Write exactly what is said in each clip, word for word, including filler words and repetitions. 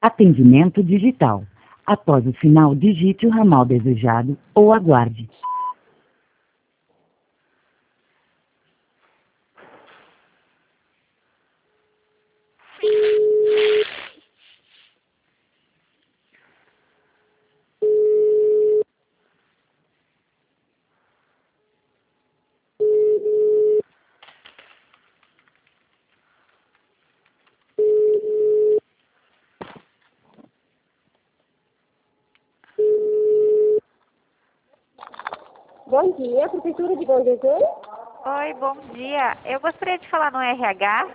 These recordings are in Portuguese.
Atendimento digital. Após o sinal, digite o ramal desejado ou aguarde. Bom dia, Prefeitura de Bom Jesus. Oi, bom dia. Eu gostaria de falar no R H.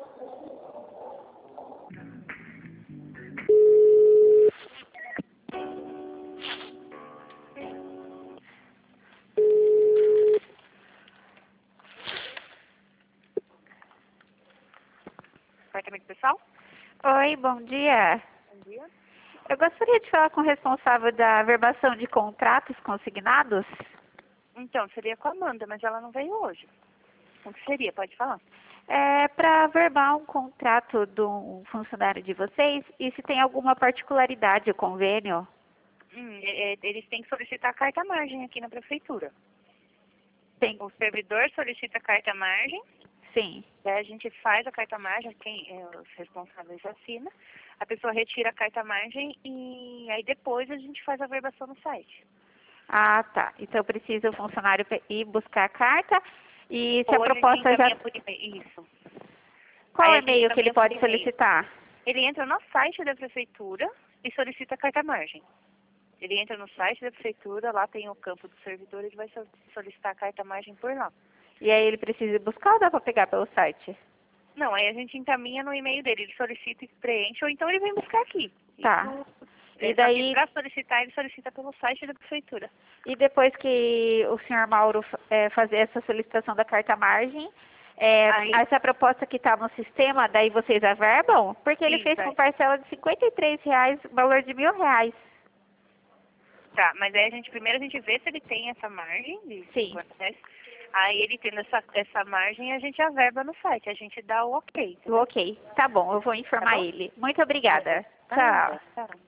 Departamento pessoal? Oi, bom dia. Bom dia. Eu gostaria de falar com o responsável da verbação de contratos consignados. Então, seria com a Amanda, mas ela não veio hoje. O que seria? Pode falar. É para verbar um contrato de um funcionário de vocês e se tem alguma particularidade o convênio. Hum, é, é, eles têm que solicitar a carta-margem aqui na prefeitura. Tem, O servidor solicita a carta-margem, sim. daí a gente faz a carta-margem, quem é, os responsáveis assinam, a pessoa retira a carta-margem e aí depois a gente faz a verbação no site. Ah, tá. Então precisa o funcionário pe- ir buscar a carta e se Ou a a gente proposta já... encaminha por e-mail. Isso. Qual Aí a gente e-mail que ele encaminha por pode e-mail. solicitar? Ele entra no site da prefeitura e solicita a carta-margem. Ele entra no site da prefeitura, lá tem o campo do servidor, ele vai so- solicitar a carta-margem por lá. E aí ele precisa ir buscar ou dá para pegar pelo site? Não, aí a gente encaminha no e-mail dele, ele solicita e preenche, ou então ele vem buscar aqui. Tá. É, E só que daí, para solicitar, ele solicita pelo site da prefeitura. e depois que o senhor Mauro é, fazer essa solicitação da carta-margem, é, Aí- essa proposta que está no sistema, daí vocês averbam? Porque ele Isso, fez é. com parcela de cinquenta e três reais, valor de mil reais. Tá, mas aí a gente, primeiro a gente vê se ele tem essa margem de Sim. cinquenta reais. Aí ele tendo essa, essa margem, a gente averba no site, a gente dá o ok. Ok, tá bom, eu vou informar Tá bom? ele. Muito obrigada. Ah, Tchau. tá.